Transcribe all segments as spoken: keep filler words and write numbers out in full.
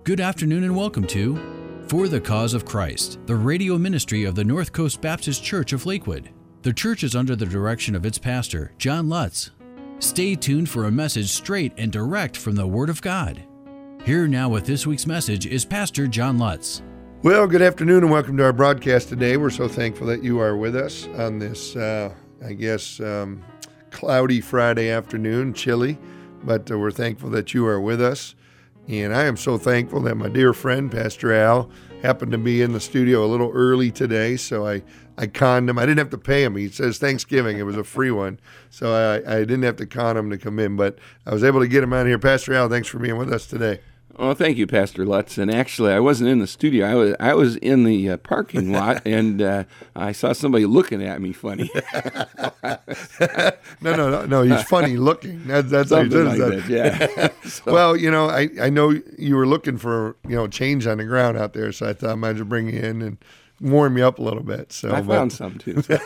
Good afternoon and welcome to For the Cause of Christ, the radio ministry of the North Coast Baptist Church of Lakewood. The church is under the direction of its pastor, John Lutz. Stay tuned for a message straight and direct from the Word of God. Here now with this week's message is Pastor John Lutz. Well, good afternoon and welcome to our broadcast today. We're so thankful that you are with us on this, uh, I guess, um, cloudy Friday afternoon, chilly, but uh, we're thankful that you are with us. And I am so thankful that my dear friend, Pastor Al, happened to be in the studio a little early today, so I, I conned him. I didn't have to pay him. He says Thanksgiving. It was a free one, so I, I didn't have to con him to come in, but I was able to get him out here. Pastor Al, thanks for being with us today. Well, thank you, Pastor Lutz. And actually, I wasn't in the studio. I was I was in the uh, parking lot, and uh, I saw somebody looking at me funny. no, no, no, no. He's funny looking. That, that's Something how he like says that, yeah. So. Well, you know, I, I know you were looking for, you know, change on the ground out there, so I thought I might as well bring you in and warm you up a little bit. So I but, found some too. So.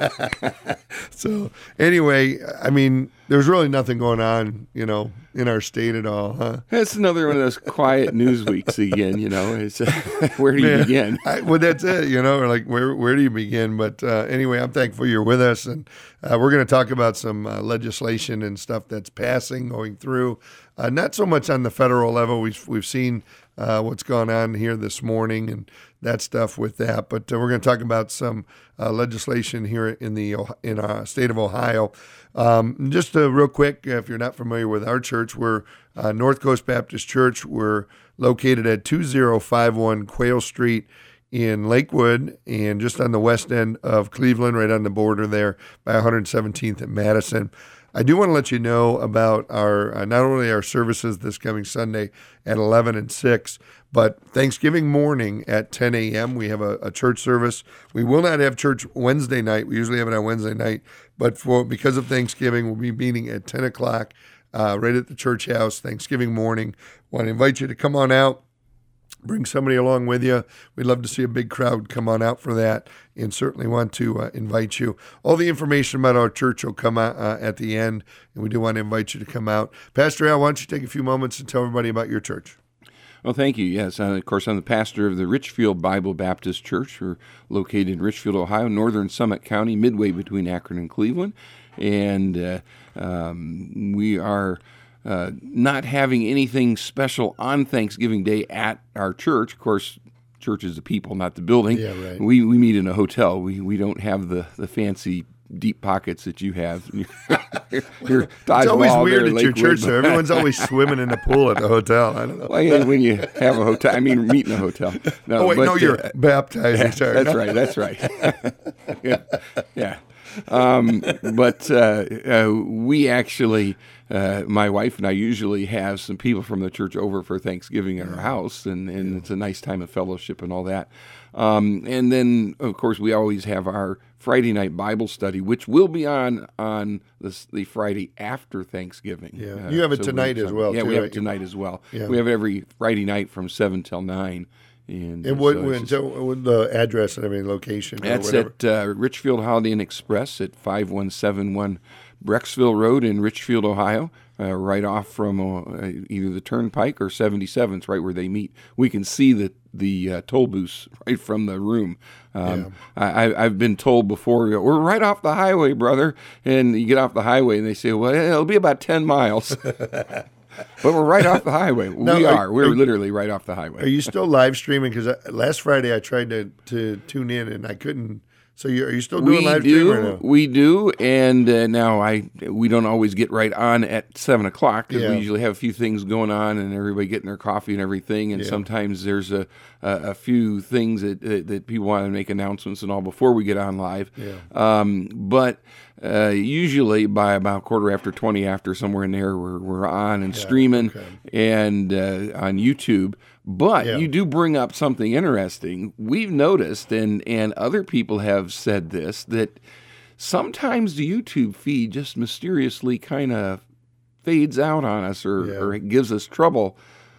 so anyway, I mean, there's really nothing going on, you know, in our state at all, huh? It's another one of those quiet news weeks again. You know, it's uh, where do you Man, begin? I, well, that's it. You know, like where where do you begin? But uh, anyway, I'm thankful you're with us, and uh, we're going to talk about some uh, legislation and stuff that's passing, going through. Uh, not so much on the federal level. We've we've seen uh, what's gone on here this morning and that stuff with that. But uh, we're going to talk about some uh, legislation here in the in our state of Ohio. Um, just uh, real quick, if you're not familiar with our church, we're uh, North Coast Baptist Church. We're located at two oh five one Quail Street in Lakewood, and just on the west end of Cleveland, right on the border there by one hundred seventeenth at Madison. I do want to let you know about our uh, not only our services this coming Sunday at eleven and six, but Thanksgiving morning at ten a.m. we have a, a church service. We will not have church Wednesday night. We usually have it on Wednesday night, but for because of Thanksgiving, we'll be meeting at ten o'clock uh, right at the church house Thanksgiving morning. Want to invite you to come on out. Bring somebody along with you. We'd love to see a big crowd come on out for that, and certainly want to uh, invite you. All the information about our church will come out uh, at the end, and we do want to invite you to come out. Pastor Al, why don't you take a few moments and tell everybody about your church? Well, thank you. Yes, uh, of course, I'm the pastor of the Richfield Bible Baptist Church. We're located in Richfield, Ohio, northern Summit County, midway between Akron and Cleveland, and uh, um, we are Uh, not having anything special on Thanksgiving Day at our church. Of course, church is the people, not the building. Yeah, right. We we meet in a hotel. We we don't have the, the fancy deep pockets that you have. you're, you're it's always Mall weird there, at your Lakewood. church, though. Everyone's always swimming in the pool at the hotel. I don't know. Well, yeah, when you have a hotel, I mean, meet in a hotel. No, oh, wait, but, no, you're uh, baptizing. Sorry. That's right, that's right. yeah. yeah. Um, but uh, uh, we actually, uh, my wife and I usually have some people from the church over for Thanksgiving at our house, and, and it's a nice time of fellowship and all that. Um, and then, of course, we always have our Friday night Bible study, which will be on on the, the Friday after Thanksgiving. Yeah, you have it so tonight as well. Yeah, too, we have right? it tonight as well. Yeah. We have it every Friday night from seven till nine. And, And what, so when, it's so what the address and everything, location, or That's whatever? at uh, Richfield Holiday Inn Express at five one seven one Brecksville Road in Richfield, Ohio, uh, right off from uh, either the Turnpike or seventy-seventh, right where they meet. We can see the the uh, toll booths right from the room. Um, yeah. I, I've been told before, we're right off the highway, brother. And you get off the highway and they say, well, it'll be about ten miles. But we're right off the highway. No, we are. are, We're are, literally right off the highway. Are you still live streaming? Because last Friday I tried to, to tune in and I couldn't. So you, are you still doing we live do, stream or no? We do, and uh, now I we don't always get right on at seven o'clock because Yeah. we usually have a few things going on and everybody getting their coffee and everything, and Yeah. sometimes there's a, a, a few things that, that that people want to make announcements and all before we get on live. Yeah. Um, but uh, usually by about quarter after twenty after somewhere in there we're we're on and Yeah, streaming okay. and uh, on YouTube. But Yeah. you do bring up something interesting. We've noticed, and, and other people have said this, that sometimes the YouTube feed just mysteriously kind of fades out on us or, Yeah. or it gives us trouble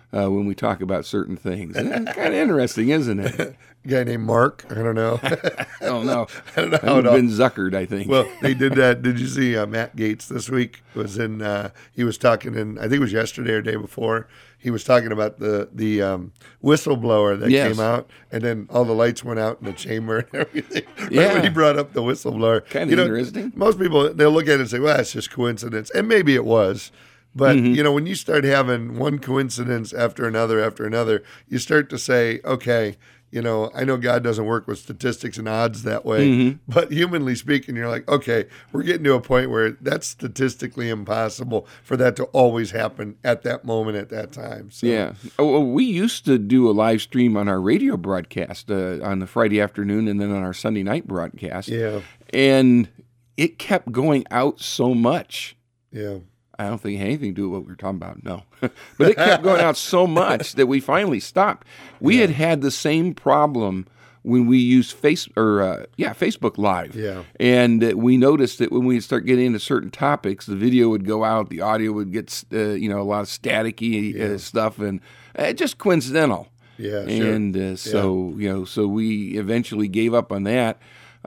uh, when we talk about certain things. Kind of interesting, isn't it? A guy named Mark. I don't know. I don't know. I don't know. That would have been Zuckered, I think. Well, they did that. Did you see uh, Matt Gaetz this week was in? Uh, he was talking in. I think it was yesterday or day before. He was talking about the the um, whistleblower that Yes. came out, and then all the lights went out in the chamber and everything. Right Yeah. when he brought up the whistleblower, Kinda You know, interesting. Most people they'll look at it and say, "Well, that's just coincidence," and maybe it was. But Mm-hmm. you know, when you start having one coincidence after another after another, you start to say, "Okay." You know, I know God doesn't work with statistics and odds that way, Mm-hmm. but humanly speaking, you're like, okay, we're getting to a point where that's statistically impossible for that to always happen at that moment at that time. So, Yeah. Oh, well, we used to do a live stream on our radio broadcast uh, on the Friday afternoon and then on our Sunday night broadcast. yeah, And it kept going out so much. yeah, I don't think it had anything to do with what we were talking about, no. But it kept going out so much that we finally stopped. We had had the same problem when we used face or uh, yeah Facebook Live. Yeah. And uh, we noticed that when we start getting into certain topics, the video would go out, the audio would get uh, you know a lot of staticky uh, stuff, and uh, just coincidental. yeah, sure. And uh, so you know, so we eventually gave up on that.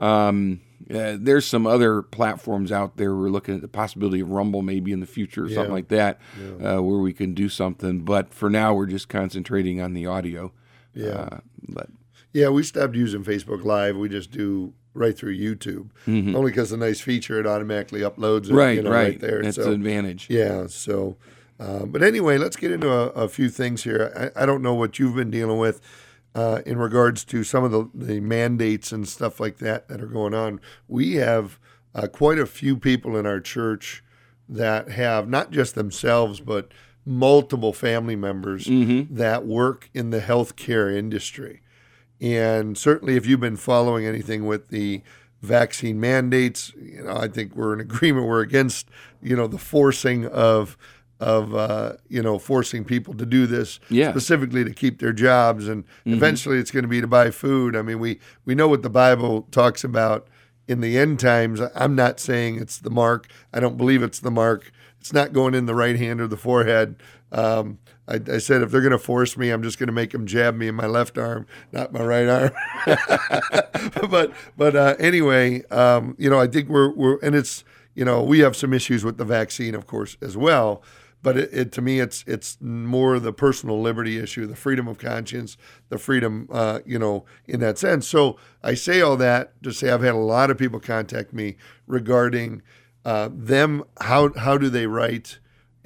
Um, uh, there's some other platforms out there. We're looking at the possibility of Rumble maybe in the future or something Yeah. like that, uh, where we can do something. But for now, we're just concentrating on the audio. Yeah. Uh, but Yeah, we stopped using Facebook Live. We just do right through YouTube, only because the nice feature, it automatically uploads it, Mm-hmm. right, you know, right, right there. That's so, the advantage. Yeah, so, uh, but anyway, let's get into a, a few things here. I, I don't know what you've been dealing with uh, in regards to some of the, the mandates and stuff like that that are going on. We have uh, quite a few people in our church that have not just themselves, but multiple family members that work in the healthcare industry. And certainly if you've been following anything with the vaccine mandates, you know, I think we're in agreement. We're against, you know, the forcing of, of uh, you know, forcing people to do this Yeah. specifically to keep their jobs. And eventually it's going to be to buy food. I mean, we, we know what the Bible talks about in the end times. I'm not saying it's the mark. I don't believe it's the mark. It's not going in the right hand or the forehead. Um, I, I said, if they're going to force me, I'm just going to make them jab me in my left arm, not my right arm. but but uh, anyway, um, you know, I think we're we're and it's you know we have some issues with the vaccine, of course, as well. But it, it to me, it's it's more the personal liberty issue, the freedom of conscience, the freedom, uh, you know, in that sense. So I say all that to say I've had a lot of people contact me regarding uh, them. How how do they write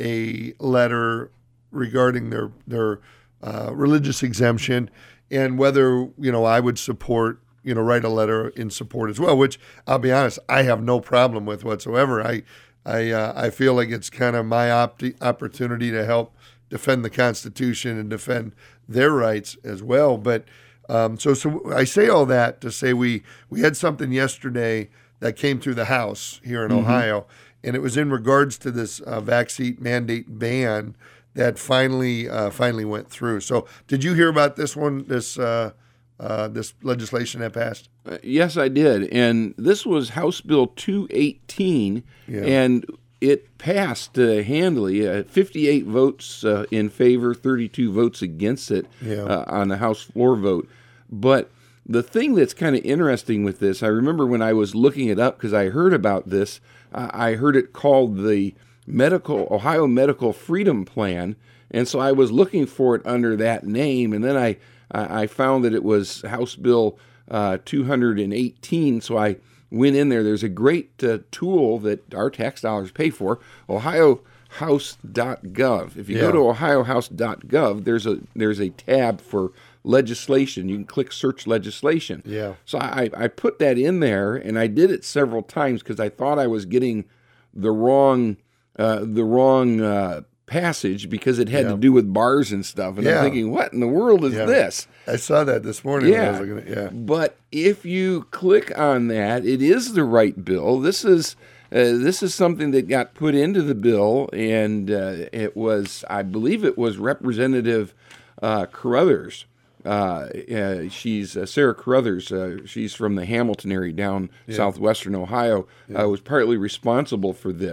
a letter regarding their their uh, religious exemption, and whether you know I would support you know write a letter in support as well. Which I'll be honest, I have no problem with whatsoever. I I uh, I feel like it's kind of my op- opportunity to help defend the Constitution and defend their rights as well. But um, so so I say all that to say we we had something yesterday that came through the House here in Mm-hmm. Ohio, and it was in regards to this uh, vaccine mandate ban that finally uh, finally went through. So did you hear about this one? This uh, uh, this legislation that passed? Uh, yes, I did. And this was House Bill two eighteen, Yeah. and it passed uh, handily, uh, fifty-eight votes uh, in favor, thirty-two votes against it Yeah. uh, on the House floor vote. But the thing that's kind of interesting with this, I remember when I was looking it up because I heard about this, uh, I heard it called the Medical Ohio Medical Freedom Plan, and so I was looking for it under that name, and then I I I found that it was House Bill uh, two eighteen. So I went in there. There's a great uh, tool that our tax dollars pay for, ohio house dot gov. If you Yeah. go to ohio house dot gov, there's a there's a tab for legislation. You can click search legislation. Yeah. So I, I put that in there, and I did it several times because I thought I was getting the wrong uh, the wrong uh, passage because it had Yeah. to do with bars and stuff. And Yeah. I'm thinking, what in the world is Yeah. this? I saw that this morning. When I Yeah. was looking at, yeah. But if you click on that, it is the right bill. This is uh, this is something that got put into the bill, and uh, it was, I believe, it was Representative uh, Carruthers. Uh, uh, she's uh, Sarah Carruthers. Uh, she's from the Hamilton area down southwestern Ohio. Uh, was partly responsible for this.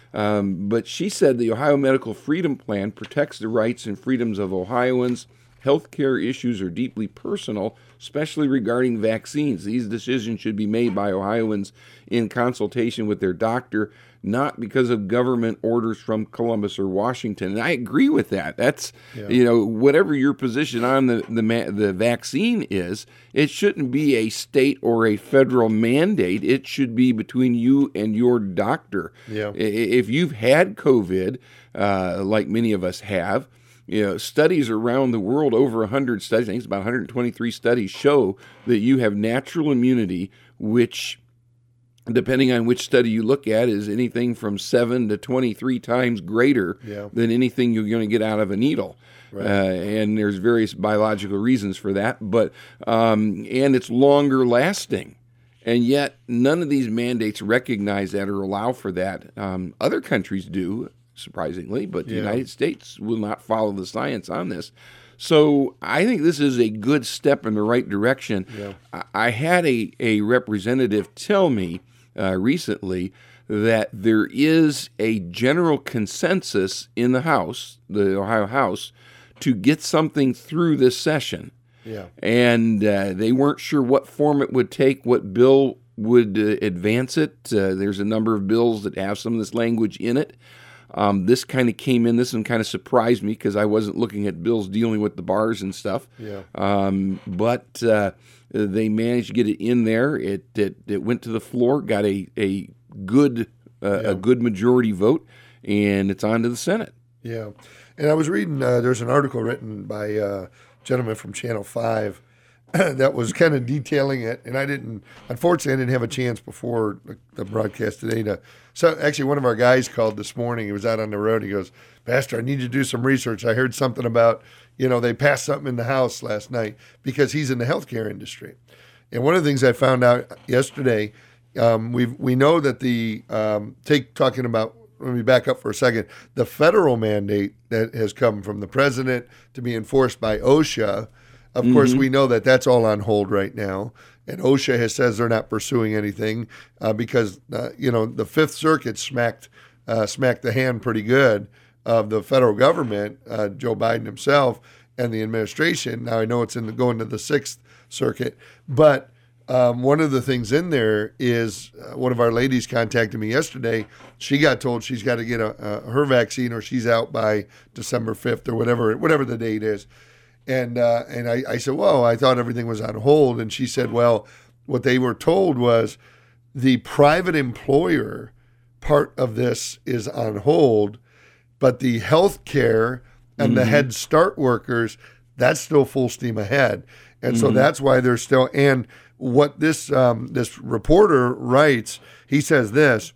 Um, but she said the Ohio Medical Freedom Plan protects the rights and freedoms of Ohioans. Healthcare issues are deeply personal, especially regarding vaccines. These decisions should be made by Ohioans in consultation with their doctor, not because of government orders from Columbus or Washington. And I agree with that. That's, yeah. you know, whatever your position on the, the, the vaccine is, it shouldn't be a state or a federal mandate. It should be between you and your doctor. Yeah. If you've had COVID, uh, like many of us have, you know, studies around the world, over one hundred studies, I think it's about one hundred twenty-three studies, show that you have natural immunity, which, depending on which study you look at, is anything from seven to twenty-three times greater yeah. than anything you're going to get out of a needle. Right. Uh, and there's various biological reasons for that, but um, and it's longer lasting. And yet, none of these mandates recognize that or allow for that. Um, other countries do, surprisingly, but the yeah. United States will not follow the science on this. So I think this is a good step in the right direction. Yeah. I, I had a, a representative tell me uh, recently that there is a general consensus in the House, the Ohio House, to get something through this session. Yeah. And uh, they weren't sure what form it would take, what bill would uh, advance it. Uh, there's a number of bills that have some of this language in it. Um, this kind of came in, this one kind of surprised me because I wasn't looking at bills dealing with the bars and stuff. Yeah. Um, but uh, they managed to get it in there. It it, it went to the floor, got a a good uh, yeah. a good majority vote, and it's on to the Senate. Yeah. And I was reading, uh, there's an article written by uh, a gentleman from Channel five that was kind of detailing it, and I didn't, unfortunately, I didn't have a chance before the broadcast today to, so actually one of our guys called this morning, he was out on the road, he goes, Pastor, I need you to do some research. I heard something about, you know, they passed something in the House last night, because he's in the healthcare industry. And one of the things I found out yesterday, um, we we know that the, um, take talking about, let me back up for a second, the federal mandate that has come from the president to be enforced by OSHA. Of mm-hmm. course, we know that that's all on hold right now, and OSHA has says they're not pursuing anything uh, because uh, you know the Fifth Circuit smacked uh, smacked the hand pretty good of the federal government, uh, Joe Biden himself and the administration. Now I know it's in the, going to the Sixth Circuit, but um, one of the things in there is uh, one of our ladies contacted me yesterday. She got told she's got to get a, a, her vaccine or she's out by December fifth or whatever whatever the date is. And uh, and I, I said, well, I thought everything was on hold. And she said, well, what they were told was the private employer part of this is on hold, but the health care and mm-hmm. the Head Start workers, that's still full steam ahead. And mm-hmm. so that's why they're still, and what this um, this reporter writes, he says this,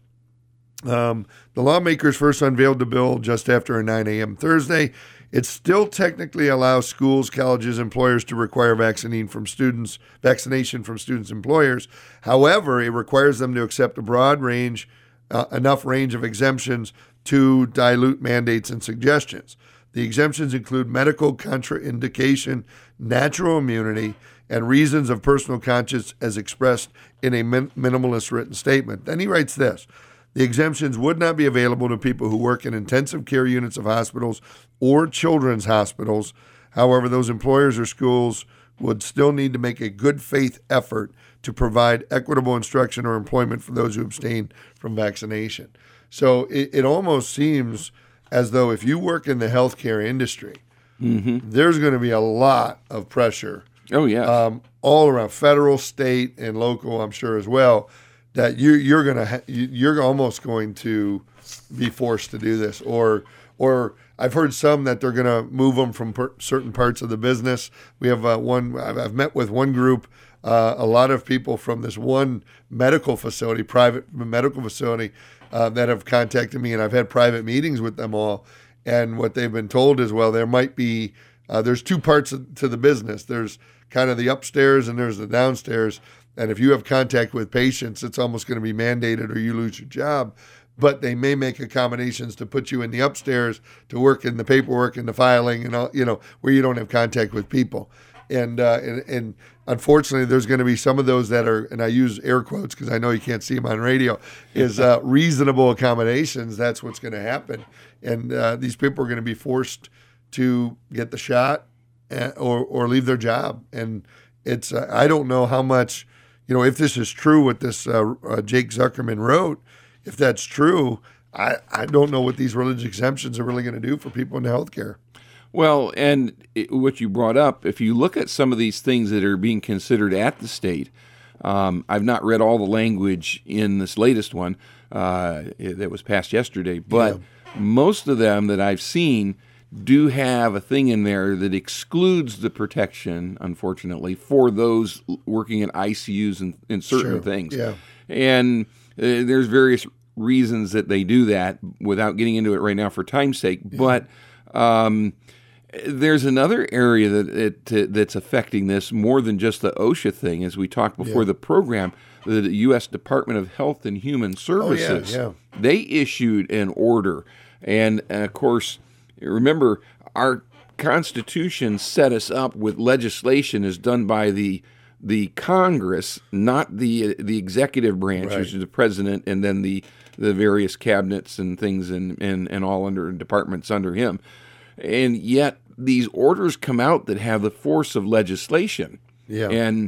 um, the lawmakers first unveiled the bill just after a nine a.m. Thursday. It still technically allows schools, colleges, employers to require vaccine from students, vaccination from students' employers. However, it requires them to accept a broad range, uh, enough range of exemptions to dilute mandates and suggestions. The exemptions include medical contraindication, natural immunity, and reasons of personal conscience as expressed in a min- minimalist written statement. Then he writes this. The exemptions would not be available to people who work in intensive care units of hospitals or children's hospitals. However, those employers or schools would still need to make a good faith effort to provide equitable instruction or employment for those who abstain from vaccination. So it, it almost seems as though if you work in the healthcare industry, mm-hmm. there's going to be a lot of pressure. Oh, yeah. Um, all around, federal, state, and local, I'm sure as well, that you, you're gonna ha- you're almost going to be forced to do this, or or I've heard some that they're gonna move them from per- certain parts of the business. We have uh, one. I've, I've met with one group, uh, a lot of people from this one medical facility, private medical facility, uh, that have contacted me, and I've had private meetings with them all. And what they've been told is, well, there might be uh, there's two parts of, to the business. There's kind of the upstairs and there's the downstairs. And if you have contact with patients, it's almost going to be mandated or you lose your job. But they may make accommodations to put you in the upstairs to work in the paperwork and the filing and all, you know, where you don't have contact with people. And, uh, and and unfortunately, there's going to be some of those that are, and I use air quotes because I know you can't see them on radio, is uh, reasonable accommodations. That's what's going to happen. And uh, these people are going to be forced to get the shot and, or, or leave their job. And it's uh, I don't know how much, you know, if this is true what this uh, uh, Jake Zuckerman wrote, if that's true, I, I don't know what these religious exemptions are really going to do for people in healthcare. Well, and it, what you brought up, if you look at some of these things that are being considered at the state, um, I've not read all the language in this latest one uh, that was passed yesterday, but yeah. most of them that I've seen do have a thing in there that excludes the protection, unfortunately, for those working in I C Us and in certain Sure. things. Yeah. And uh, there's various reasons that they do that without getting into it right now for time's sake, yeah. but um, there's another area that it, uh, that's affecting this more than just the OSHA thing. As we talked before Yeah. the program, the U S Department of Health and Human Services, Oh, yeah, yeah. they issued an order. And, uh, of course, remember, our Constitution set us up with legislation is done by the the Congress, not the the executive branch, Right. which is the president, and then the, the various cabinets and things and, and, and all under departments under him. And yet these orders come out that have the force of legislation. Yeah. And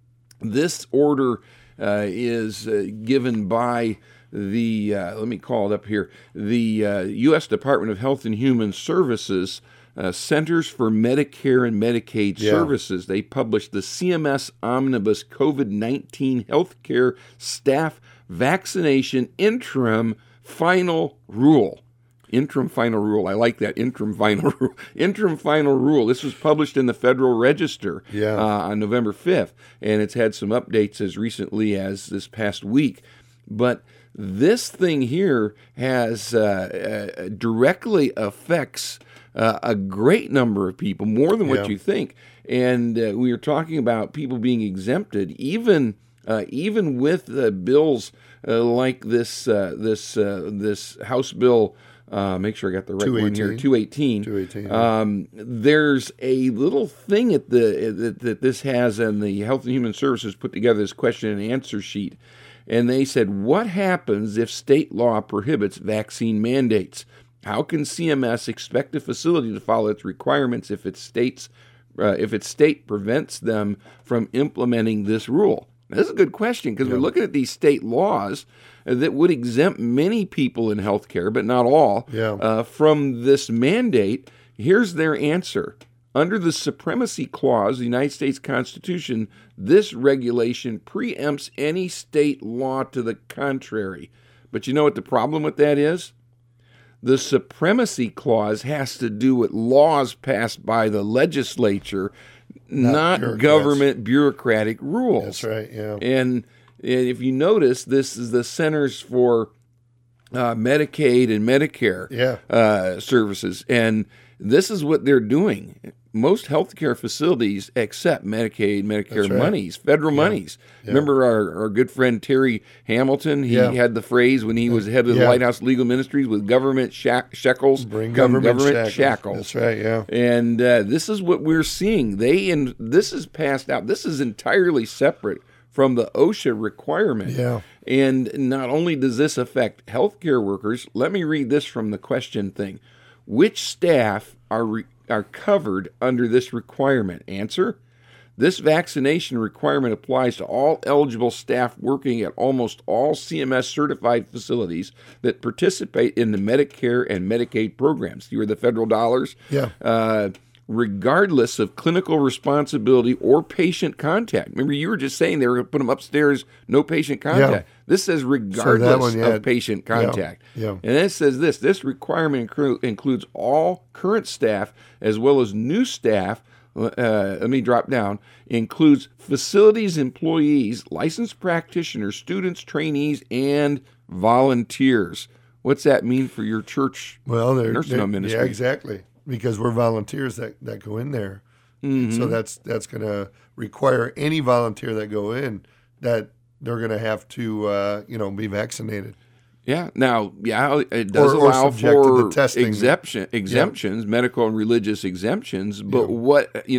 this order uh, is uh, given by the, uh, let me call it up here, the uh, U S Department of Health and Human Services uh, Centers for Medicare and Medicaid Yeah. Services. They published the C M S Omnibus COVID nineteen Healthcare Staff Vaccination Interim Final Rule. Interim final rule. I like that. Interim final rule. Interim final rule. This was published in the Federal Register Yeah. uh, on November fifth, and it's had some updates as recently as this past week. But this thing here has uh, uh, directly affects uh, a great number of people, more than what Yeah. you think. And uh, we are talking about people being exempted, even uh, even with uh, bills uh, like this uh, this uh, this House bill. Uh, make sure I got the right one here. two eighteen. two eighteen. Yeah. Um, there's a little thing at the that, that this has, and the Health and Human Services put together this question and answer sheet, and they said, "What happens if state law prohibits vaccine mandates? How can C M S expect a facility to follow its requirements if its states uh, if its state prevents them from implementing this rule?" Now, this is a good question because Yeah. we're looking at these state laws that would exempt many people in healthcare, but not all, Yeah. uh, from this mandate. Here's their answer. Under the Supremacy Clause of the United States Constitution, this regulation preempts any state law to the contrary. But you know what the problem with that is? The Supremacy Clause has to do with laws passed by the legislature, Not not, bureaucrats. government bureaucratic rules. That's right. Yeah. And and if you notice, this is the Centers for uh, Medicaid and Medicare Yeah. uh, services, and this is what they're doing. Most healthcare facilities accept Medicaid, Medicare That's right. monies, federal monies. Yeah. Remember our, our good friend Terry Hamilton? He Yeah. had the phrase when he was head of the Yeah. White House Legal Ministries, with government shack- shekels, Bring come government, shackles. shackles. That's right. Yeah. And uh, this is what we're seeing. They and this is passed out. This is entirely separate from the OSHA requirement. Yeah. And not only does this affect healthcare workers, let me read this from the question thing. Which staff are re- are covered under this requirement? Answer: this vaccination requirement applies to all eligible staff working at almost all C M S certified facilities that participate in the Medicare and Medicaid programs. You hear the federal dollars? Yeah. Uh, regardless of clinical responsibility or patient contact. Remember, you were just saying they were going to put them upstairs, no patient contact. This says regardless one, yeah. of patient contact. Yeah. And then it says this, this requirement inclu- includes all current staff as well as new staff. Uh, let me drop down. Includes facilities employees, licensed practitioners, students, trainees, and volunteers. What's that mean for your church Well, they're, nursing they're home ministry? yeah, exactly. Because we're volunteers that, that go in there. Mm-hmm. So that's that's going to require any volunteer that go in that they're going to have to uh, you know be vaccinated. Yeah. Now, yeah, it does Or- or allow subject to the for testing. exemption, exemptions, medical and religious exemptions. But Yeah. what, you know,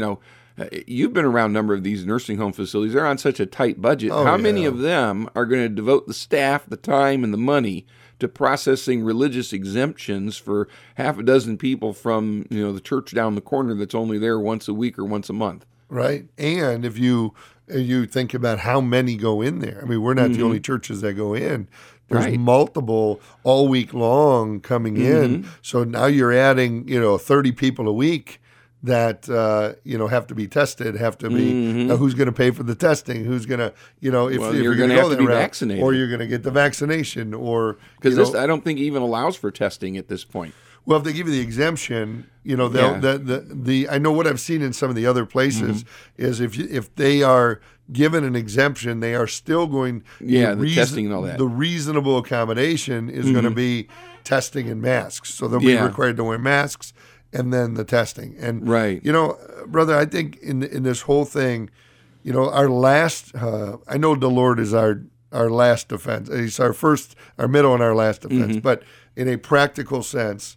uh, you've been around a number of these nursing home facilities. They're on such a tight budget. Oh, How yeah. many of them are going to devote the staff, the time, and the money to processing religious exemptions for half a dozen people from, you know, the church down the corner that's only there once a week or once a month? Right. And if you if you think about how many go in there, I mean, we're not Mm-hmm. the only churches that go in. There's Right. multiple all week long coming in. Mm-hmm. So now you're adding, you know, thirty people a week that, uh, you know, have to be tested, have to be, Mm-hmm. now who's going to pay for the testing? Who's going to, you know, if, Well, if you're you're going gonna to have go to that be route, vaccinated. or you're going to get the vaccination, or, Because you this, know, I don't think even allows for testing at this point. well, if they give you the exemption, you know, they'll, Yeah. the, the the I know what I've seen in some of the other places Mm-hmm. is if you, if they are given an exemption, they are still going. Yeah, the testing and all that. The reasonable accommodation is going to be testing and masks, so they'll be Yeah. required to wear masks, and then the testing. And Right. you know, brother, I think in in this whole thing, you know, our last. Uh, I know the Lord is our our last defense. He's our first, our middle, and our last defense. Mm-hmm. But in a practical sense.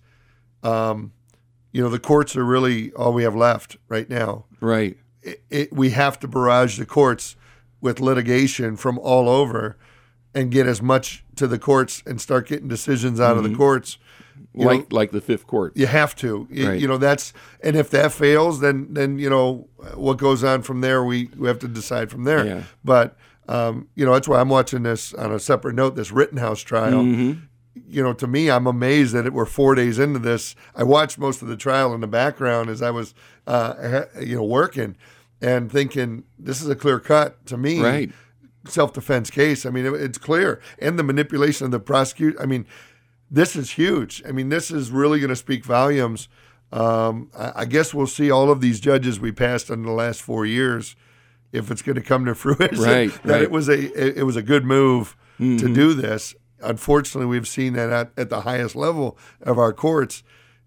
Um, you know, the courts are really all we have left right now. Right. It, it, we have to barrage the courts with litigation from all over and get as much to the courts and start getting decisions out Mm-hmm. of the courts. You Like know, like the Fifth Court. you have to. You, Right. you know, that's, and if that fails, then, then, you know, what goes on from there, we, we have to decide from there. Yeah. But, um, you know, that's why I'm watching this on a separate note, this Rittenhouse trial. Mm-hmm. You know, to me, I'm amazed that it, we're four days into this. I watched most of the trial in the background as I was, uh, ha- you know, working and thinking, this is a clear cut to me. Right. Self-defense case. I mean, it, it's clear. And the manipulation of the prosecutor. I mean, this is huge. I mean, this is really going to speak volumes. Um, I, I guess we'll see all of these judges we passed in the last four years, if it's going to come to fruition, Right, that right. it was a it, it was a good move Mm-hmm. to do this. Unfortunately, we've seen that at, at the highest level of our courts.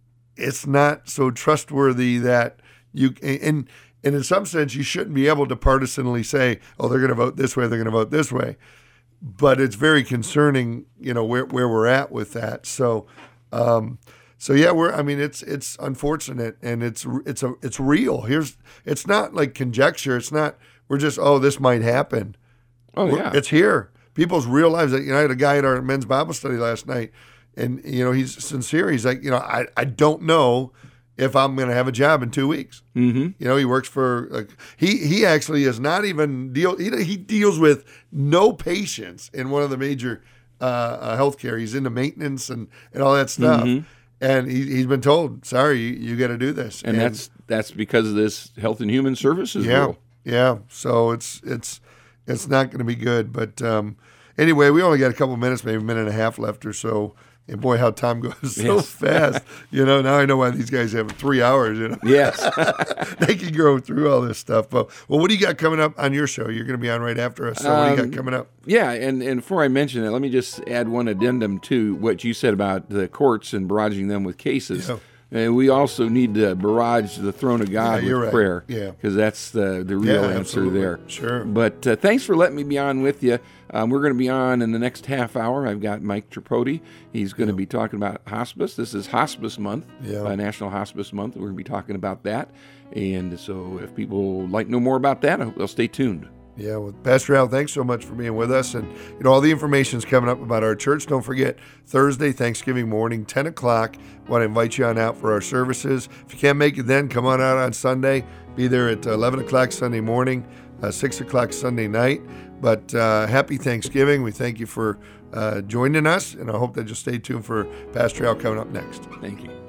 It's not so trustworthy that you and and in some sense you shouldn't be able to partisanly say, oh, they're going to vote this way, they're going to vote this way. But it's very concerning, you know, where where we're at with that. So, um, so yeah, we're. I mean, it's it's unfortunate and it's it's a it's real. Here's it's not like conjecture. It's not we're just oh this might happen. Oh We're- yeah. It's here. People's real lives. You know, I had a guy at our men's Bible study last night, and you know he's sincere. He's like, you know, I, I don't know if I'm going to have a job in two weeks. Mm-hmm. You know, he works for like, he he actually is not even deal. He, he deals with no patients in one of the major uh, uh, healthcare. He's into maintenance and, and all that stuff. Mm-hmm. And he, he's been told, sorry, you, you got to do this. And, that's that's because of this Health and Human Services yeah, rule. yeah. So it's it's it's not going to be good. But um, anyway, we only got a couple minutes, maybe a minute and a half left or so. And boy, how time goes so Yes. fast. You know, now I know why these guys have three hours. You know, Yes. they can go through all this stuff. But well, what do you got coming up on your show? You're going to be on right after us. So what do you Um, got coming up? Yeah, and, and before I mention it, let me just add one addendum to what you said about the courts and barraging them with cases. Yeah. And we also need to barrage the throne of God Yeah, you're with right. prayer. Yeah. Because that's the, the real Yeah, answer absolutely. there. Sure. But uh, thanks for letting me be on with you. Um, we're going to be on in the next half hour. I've got Mike Tripodi. He's going to be talking about hospice. This is Hospice Month, Yeah. uh, National Hospice Month. We're going to be talking about that. And so if people would like to know more about that, I hope they'll stay tuned. Yeah, well, Pastor Al, thanks so much for being with us. And, you know, all the information's coming up about our church. Don't forget, Thursday, Thanksgiving morning, ten o'clock. I want to invite you on out for our services. If you can't make it then, come on out on Sunday. Be there at eleven o'clock Sunday morning, uh, six o'clock Sunday night. But uh, happy Thanksgiving. We thank you for uh, joining us, and I hope that you'll stay tuned for Pastor Al coming up next. Thank you.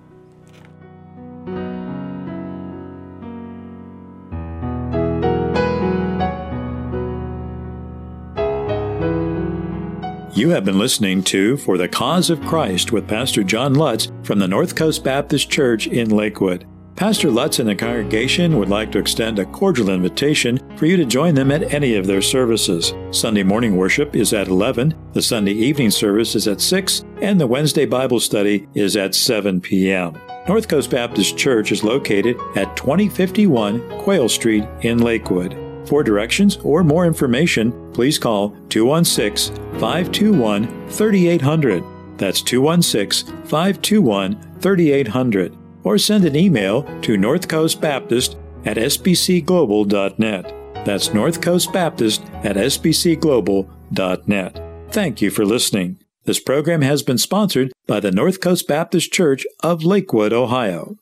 You have been listening to For the Cause of Christ with Pastor John Lutz from the North Coast Baptist Church in Lakewood. Pastor Lutz and the congregation would like to extend a cordial invitation for you to join them at any of their services. Sunday morning worship is at eleven, the Sunday evening service is at six, and the Wednesday Bible study is at seven p.m. North Coast Baptist Church is located at twenty fifty-one Quayle Street in Lakewood. For directions or more information, please call two one six, five two one, three eight zero zero. That's two one six, five two one, three eight zero zero. Or send an email to northcoastbaptist at s b c global dot net. That's North Coast Baptist at s b c global dot net. Thank you for listening. This program has been sponsored by the North Coast Baptist Church of Lakewood, Ohio.